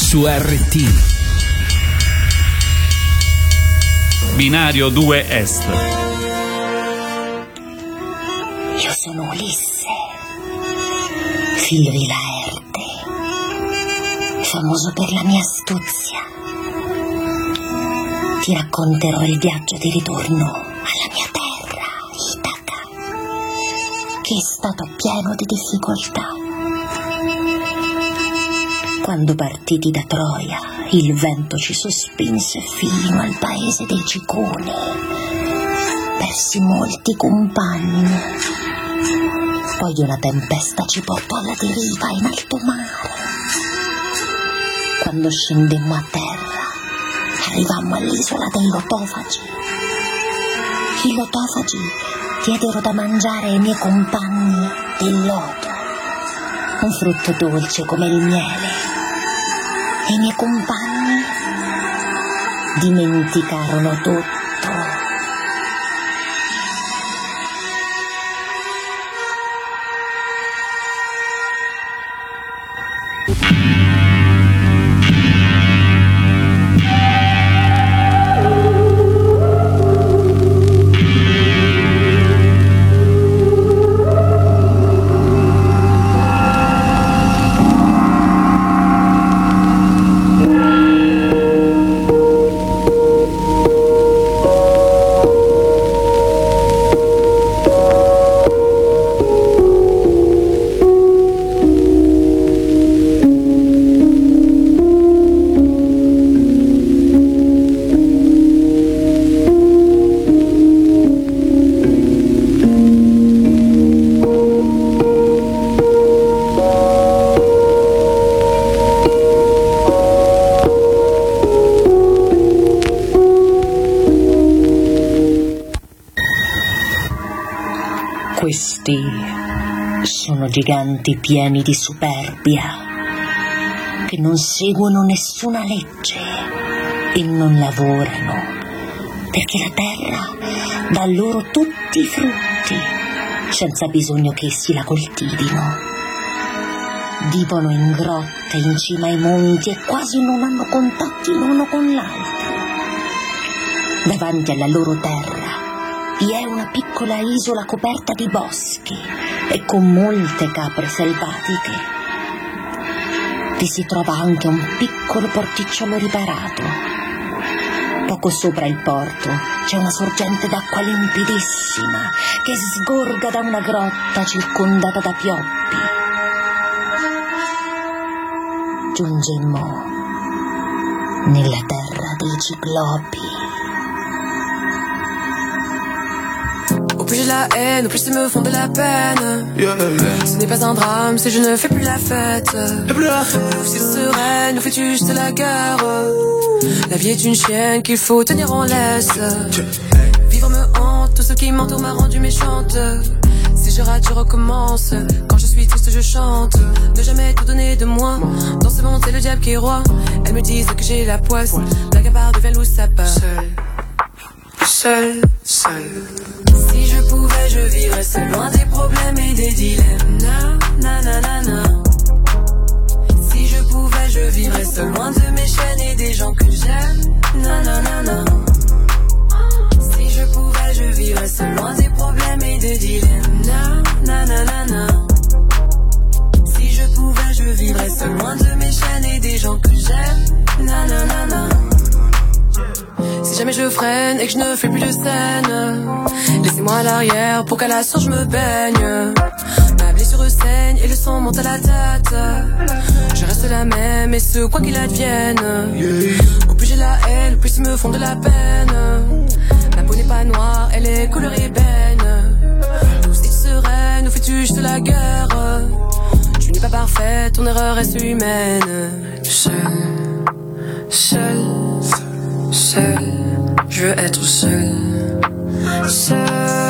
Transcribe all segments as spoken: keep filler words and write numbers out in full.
su R T. Binario due Est. Io sono Ulisse, figlio di Laerte, famoso per la mia astuzia. Ti racconterò il viaggio di ritorno alla mia terra, Itaca, che è stato pieno di difficoltà. Quando partiti da Troia, il vento ci sospinse fino al paese dei Ciconi. Persi molti compagni. Poi una tempesta ci portò alla deriva in alto mare. Quando scendemmo a terra, arrivammo all'isola dei Lotofagi. I Lotofagi diedero da mangiare ai miei compagni del loto, un frutto dolce come il miele. E i miei compagni dimenticarono tutto. Questi sono giganti pieni di superbia, che non seguono nessuna legge e non lavorano, perché la terra dà loro tutti i frutti, senza bisogno che essi la coltivino. Vivono in grotte in cima ai monti e quasi non hanno contatti l'uno con l'altro. Davanti alla loro terra vi è una piccola isola coperta di boschi e con molte capre selvatiche. Vi si trova anche un piccolo porticciolo riparato. Poco sopra il porto c'è una sorgente d'acqua limpidissima che sgorga da una grotta circondata da pioppi. Giungemmo nella terra dei ciclopi. Au plus j'ai la haine, au plus ils me font de la peine. Yeah, yeah. Ce n'est pas un drame si je ne fais plus la fête. Plus la fête. Ou si sereine, nous fais-tu juste la guerre. La vie est une chienne qu'il faut tenir en laisse. Vivre me hante, tout ce qui m'entoure m'a rendu méchante. Si je rate, je recommence. Quand je suis triste, je chante. Ne jamais tout donner de moi. Dans ce monde, c'est le diable qui est roi. Elles me disent que j'ai la poisse. La gabarre devient loup sapin. Seul, seul, seul. Si je pouvais, je vivrais seul, loin des problèmes et des dilemmes. Na, na, na, na, na. Si je pouvais, je vivrais seul, loin de mes chaînes et des gens que j'aime. Na, na, na, na. Si je pouvais, je vivrais seul, loin des problèmes et des dilemmes. Na, na, na, na, na. Si je pouvais, je vivrais seul, loin de mes chaînes et des gens que j'aime. Na, na, na, na. Si jamais je freine et que je ne fais plus de scène, laissez-moi à l'arrière pour qu'à la source je me baigne. Ma blessure saigne et le sang monte à la tête. Je reste la même et ce quoi qu'il advienne. Au plus j'ai la haine, au plus ils me font de la peine. Ma peau n'est pas noire, elle est couleur ébène. Tous est sereine, nous fais-tu juste la guerre. Tu n'es pas parfaite, ton erreur reste humaine. Seul, seul, seul, je veux être seul, seul.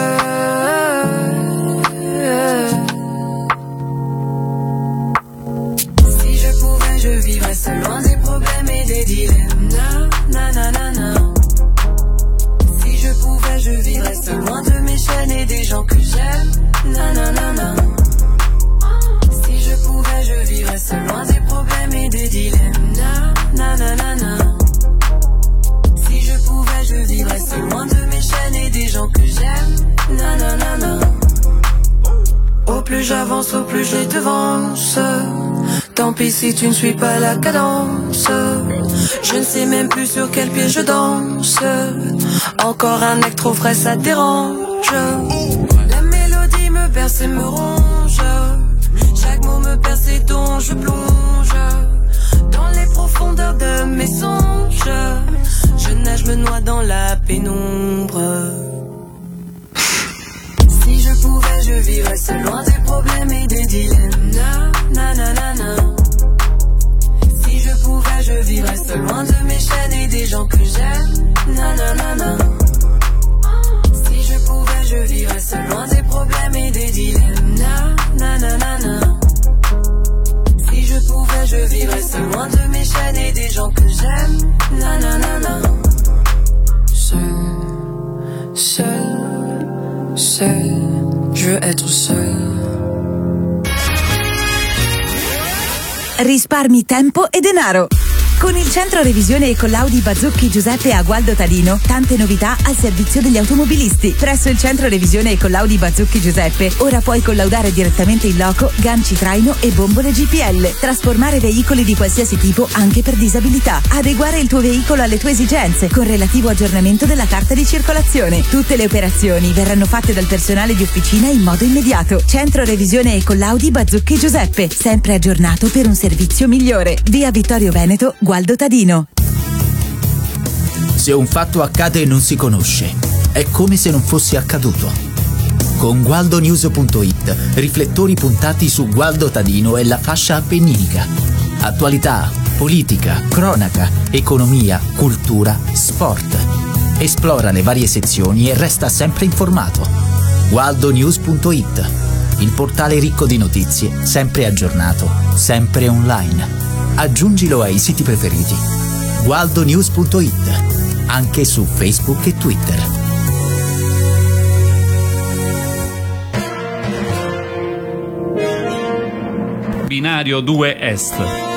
Si je pouvais, je vivrais seul, loin des problèmes et des dilemmes. Na, na, na, na, na. Si je pouvais, je vivrais seul, loin de mes chaînes et des gens que j'aime. Na, na, na, na. Si je pouvais, je vivrais seul, loin des problèmes et des dilemmes. Na, j'avance, au plus je les devance. Tant pis si tu ne suis pas la cadence. Je ne sais même plus sur quel pied je danse. Encore un acte trop frais, ça dérange. La mélodie me berce et me ronge. Chaque mot me perce et dont je plonge dans les profondeurs de mes songes. Je nage, me noie dans la pénombre. Si je pouvais, je vivrais seul, loin des problèmes et des dilemmes. Na, na, na, na, na. Si je pouvais, je vivrais seul, loin de mes chaînes et des gens que j'aime. Na, na, na, na. Si je pouvais, je vivrais seul, loin des problèmes et des dilemmes. Na, na, na, na, na. Si je pouvais, je vivrais seul, loin de mes chaînes et des gens que j'aime. Na, na, na, na. Seul, seul, seul, je veux être seul. Risparmi tempo e denaro. Con il centro revisione e collaudi Bazzucchi Giuseppe a Gualdo Tadino, tante novità al servizio degli automobilisti. Presso il centro revisione e collaudi Bazzucchi Giuseppe, ora puoi collaudare direttamente in loco ganci traino e bombole G P L, trasformare veicoli di qualsiasi tipo anche per disabilità, adeguare il tuo veicolo alle tue esigenze con relativo aggiornamento della carta di circolazione. Tutte le operazioni verranno fatte dal personale di officina in modo immediato. Centro revisione e collaudi Bazzucchi Giuseppe, sempre aggiornato per un servizio migliore. Via Vittorio Veneto, Gualdo Tadino. Se un fatto accade e non si conosce, è come se non fosse accaduto. Con gualdonews punto it, riflettori puntati su Gualdo Tadino e la fascia appenninica. Attualità, politica, cronaca, economia, cultura, sport. Esplora le varie sezioni e resta sempre informato. gualdonews punto it, il portale ricco di notizie, sempre aggiornato, sempre online. Aggiungilo ai siti preferiti. gualdonews punto it, anche su Facebook e Twitter. Binario due Est.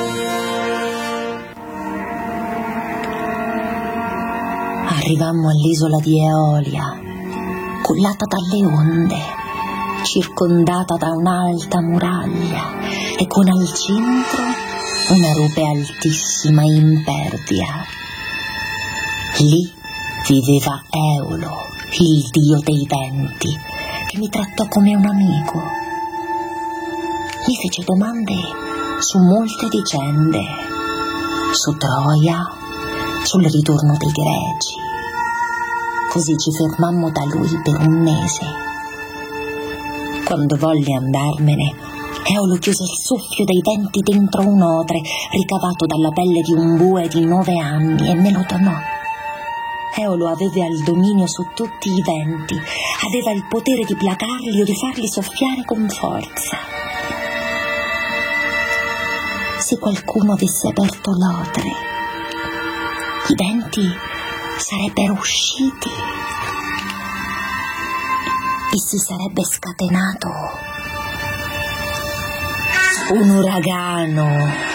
Arrivammo all'isola di Eolia, cullata dalle onde, circondata da un'alta muraglia e con al centro una rupe altissima e impervia. Lì viveva Eolo, il dio dei venti, che mi trattò come un amico. Mi fece domande su molte vicende, su Troia, sul ritorno dei Greci. Così ci fermammo da lui per un mese. Quando volle andarmene, Eolo chiuse il soffio dei venti dentro un odre ricavato dalla pelle di un bue di nove anni e me lo donò. Eolo aveva il dominio su tutti i venti, aveva il potere di placarli o di farli soffiare con forza. Se qualcuno avesse aperto l'odre, i venti sarebbero usciti e si sarebbe scatenato un uragano.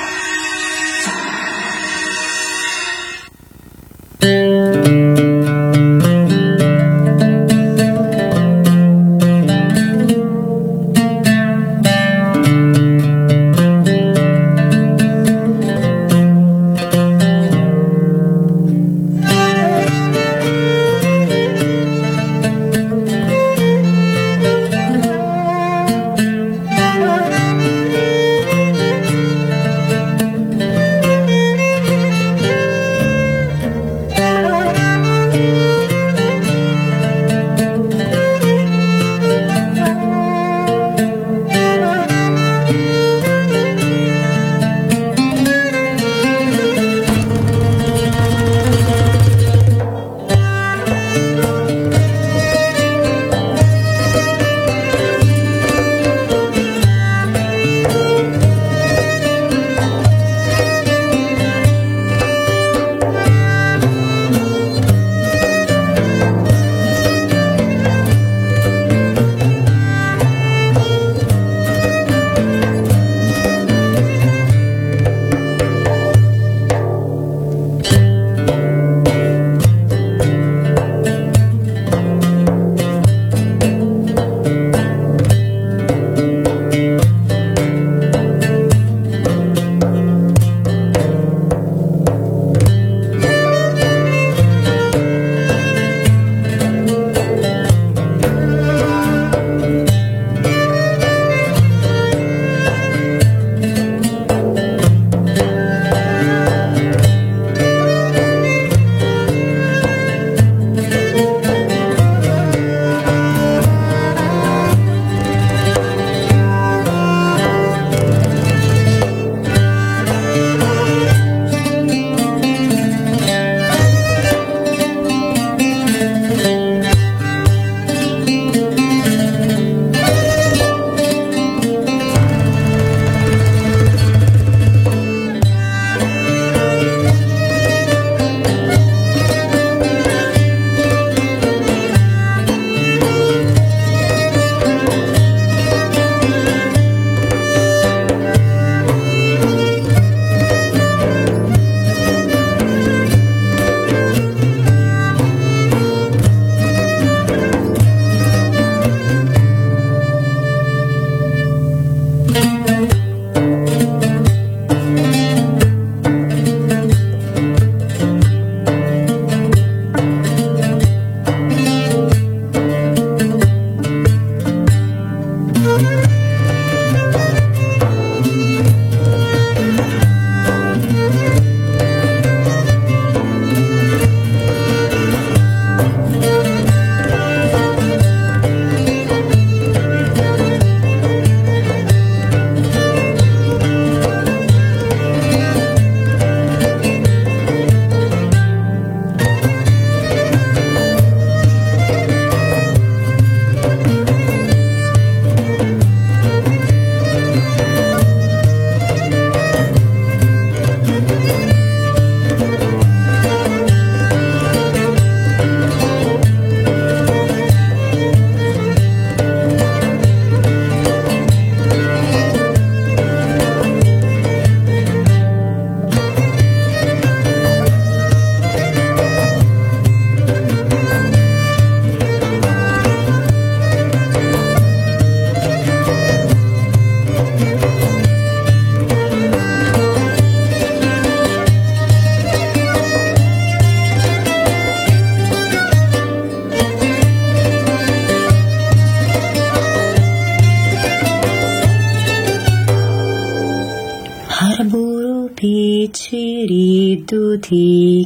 riduti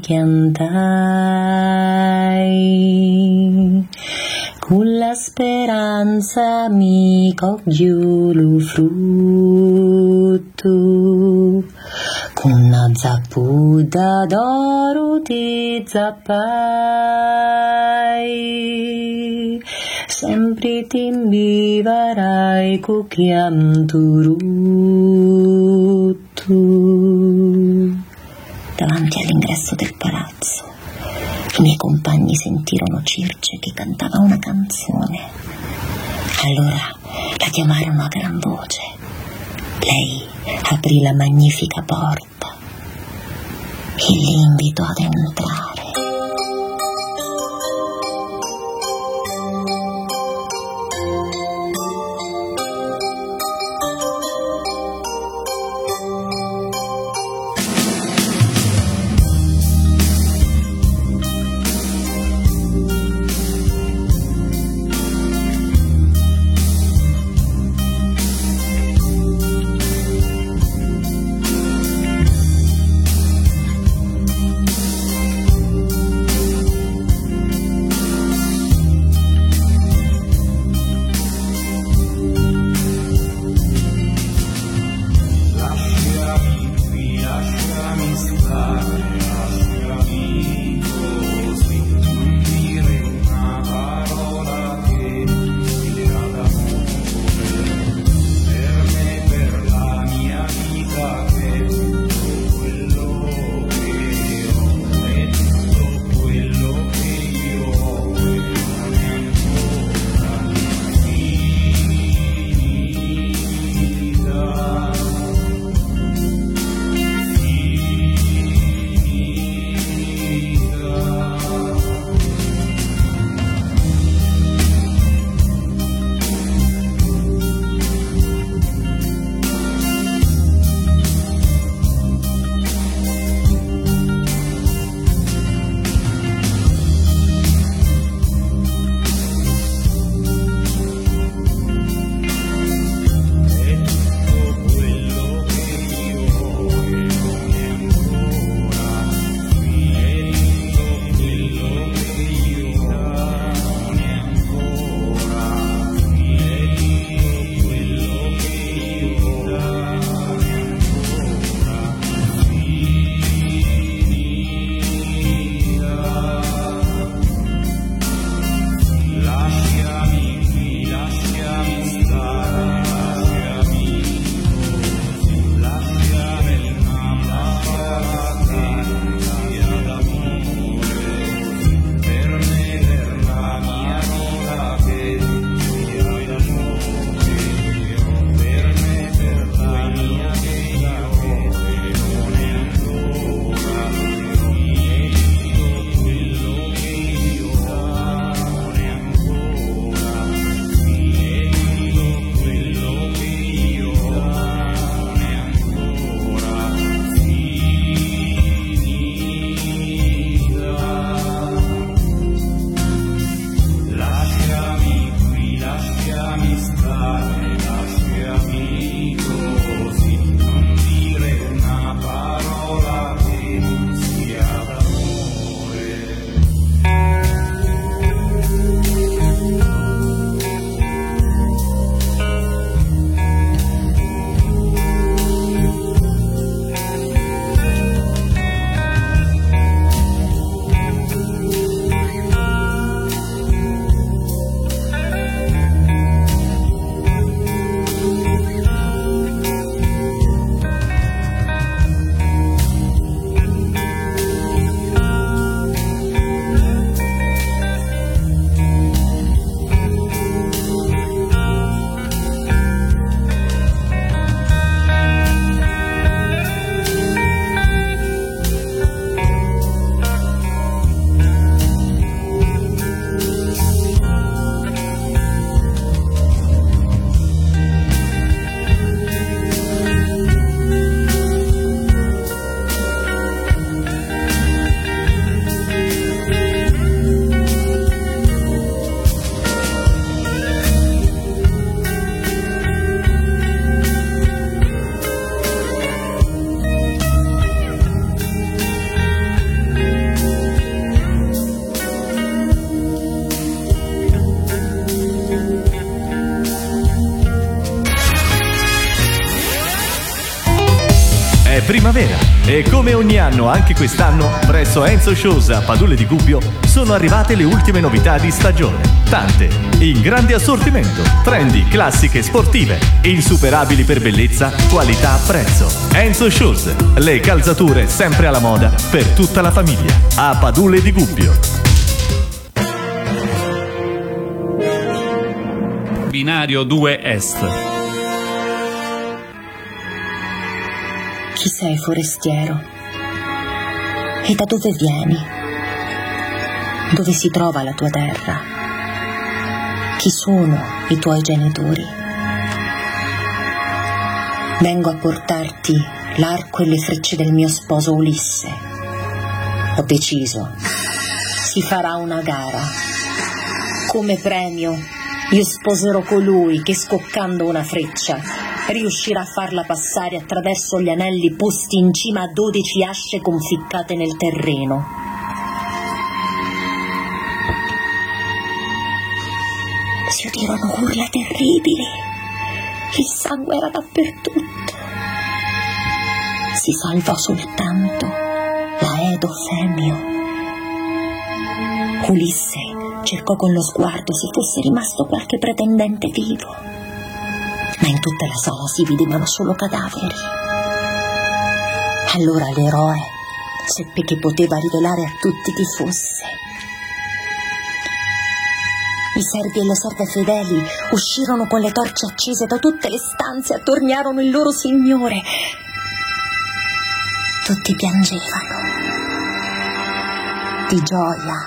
cantai, con la speranza mi coglio lo frutto, con una zapputa d'oro ti zappai, sempre ti inviverai con chianto rotto. Davanti all'ingresso del palazzo i miei compagni sentirono Circe che cantava una canzone. Allora la chiamarono a gran voce. Lei aprì la magnifica porta e li invitò ad entrare. primavera. E come ogni anno, anche quest'anno, presso Enzo Shows a Padule di Gubbio sono arrivate le ultime novità di stagione. Tante, in grande assortimento, trendy, classiche, sportive, insuperabili per bellezza, qualità, prezzo. Enzo Shows, le calzature sempre alla moda per tutta la famiglia. A Padule di Gubbio. Binario due Est. Chi sei, forestiero? E da dove vieni? Dove si trova la tua terra? Chi sono i tuoi genitori? Vengo a portarti l'arco e le frecce del mio sposo Ulisse. Ho deciso. Si farà una gara. Come premio, io sposerò colui che, scoccando una freccia, riuscirà a farla passare attraverso gli anelli posti in cima a dodici asce conficcate nel terreno. Si udirono urla terribili. Il sangue era dappertutto. Si salvò soltanto l'Aedo Femio. Ulisse cercò con lo sguardo se fosse rimasto qualche pretendente vivo, ma in tutta la sala si vedevano solo cadaveri. Allora l'eroe seppe che poteva rivelare a tutti chi fosse. I servi e le serve fedeli uscirono con le torce accese da tutte le stanze, attorniarono il loro signore. Tutti piangevano di gioia.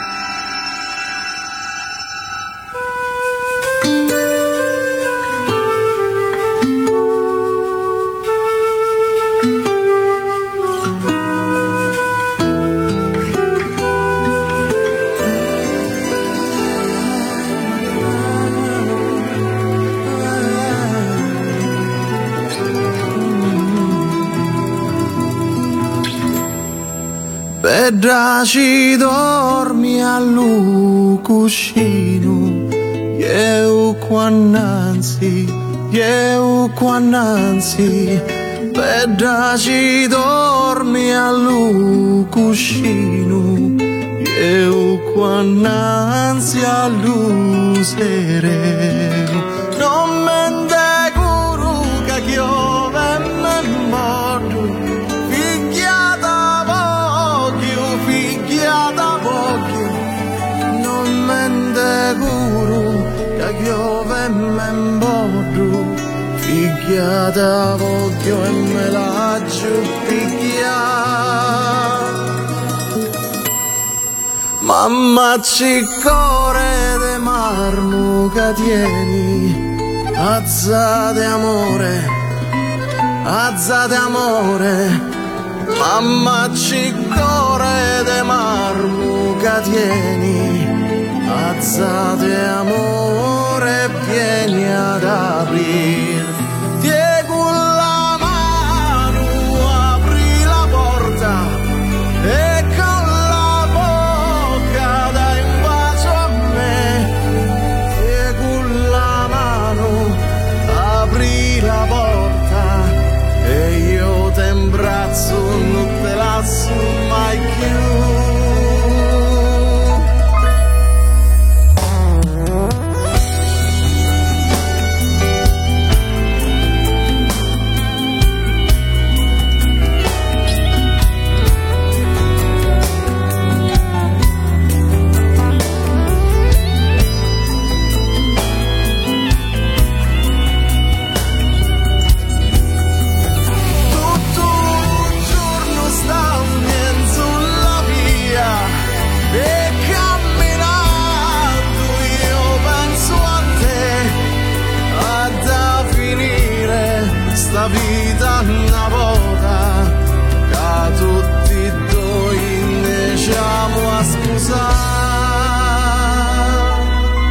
Pedra ci dormi al cuscino, io qua innanzi, io qua innanzi. Pedra ci dormi al cuscino, io qua innanzi all'usereno. Non mente curuca che io me morto, piove e me mbordo, figlia voglio e me la giuppicchia. Mamma cicore de marmo che tieni, azzate amore, azzate amore. Mamma cicore de marmo che tieni, azzate amore, vieni ad aprir. Tie con la mano apri la porta e con la bocca dai un bacio a me. Tie con la mano apri la porta e io te imbrazzo, non te lascio mai più. La vita una volta che tutti e due iniziamo a sposare.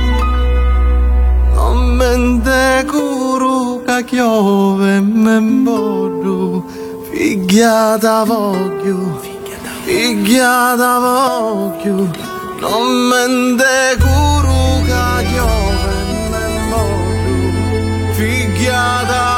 Non mente curo che piove e me mbordo, figlia da voglio, figlia da voglio. Non mente curo che piove e me mbordo, figlia da